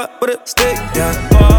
up with a stick, yeah.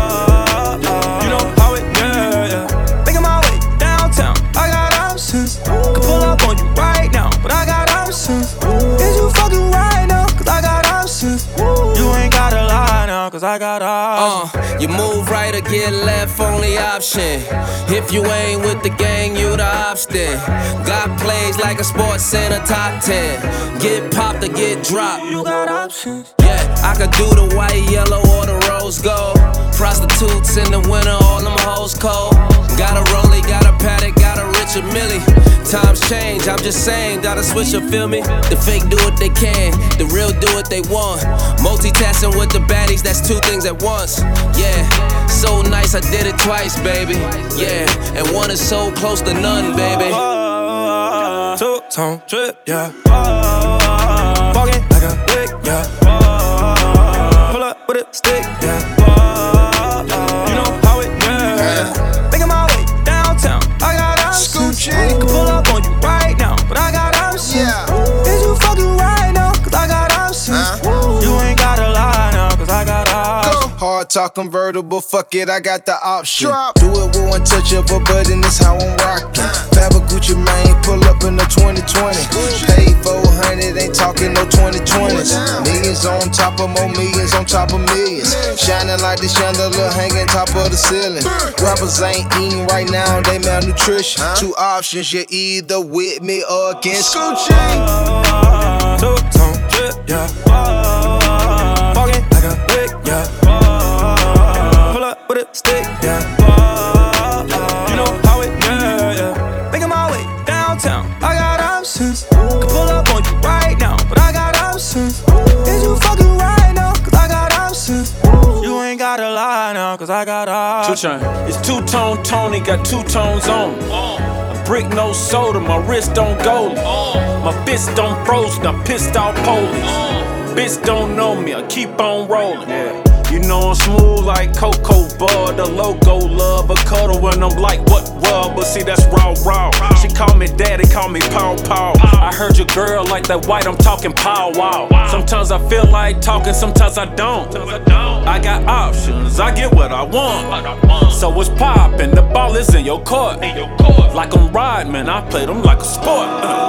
You know how it, yeah. Making my way downtown, I got options. Could pull up on you right now, but I got options. Is you fucking right now? Cause I got options. You ain't gotta lie now, cause I got options. You move right or get left, only option. If you ain't with the gang, you the obstin. Got plays like a sports center top 10. Get popped or get dropped. You got options. Yeah, I could do the white, yellow, or the rose gold. Prostitutes in the winter, all them hoes cold. Got a rollie, got a paddock, got a Richard Millie. Times change, I'm just saying, gotta switch up, feel me? The fake do what they can, the real do what they want. Multitasking with the baddies, that's two things at once. Yeah, so nice, I did it twice, baby. Yeah, and one is so close to none, baby. Two-tone drip, yeah. Walking like a lick, yeah. Pull up with a stick, yeah. You know how it, yeah. Making my way downtown, I got options. Could pull up on you right now, but I got options. Is you fucking right now? Cause I got options. You ain't gotta lie now, cause I got options. Hard talk convertible, fuck it, I got the option. Do it with one touch of a button, that's how I'm rocking. Faber Gucci Mane, pull up in the 2020. Paid 400, ain't talking no 2020s. Millions on top of more millions on top of millions. Shining like the chandelier hanging top of the ceiling. Rappers ain't eating right now, they malnutrition. Two options, you're either with me or against Gucci. Two-tone drip, yeah. Walking like a lick, yeah. Pull up with a stick, yeah. You know how it, yeah. Making my way downtown, I got options. Could pull up on you right now, but I got options. Is you fucking right now? Cause I got options. You ain't gotta lie now, cause I got options. 2 Chainz. It's two-tone Tony, got 2 tones on. A brick, no soda, my wrist don't goalie. My fist don't frozen, I pissed off police. Bitch don't know me, I keep on rolling. You know I'm smooth like Cocoa Bud. The logo love a cuddle when I'm like, what rub? But see, that's raw. She call me daddy, call me Paw. I heard your girl like that white, I'm talking pow wow. Sometimes I feel like talking, sometimes I don't. I got options, I get what I want. So it's poppin', the ball is in your court. Like I'm riding, man, I play them like a sport.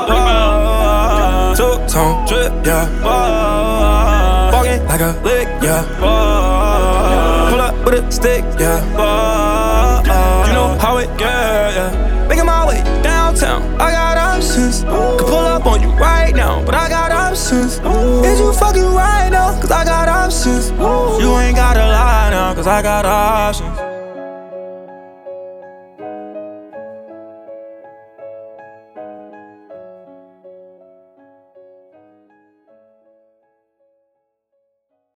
Two-tone drip, yeah. Walking like a lick, yeah. Pull up with a stick, yeah. You know how it, yeah. Making my way downtown, I got options. Could pull up on you right now, but I got options. Is you fucking right now? Cause I got options. You ain't gotta lie now, cause I got options.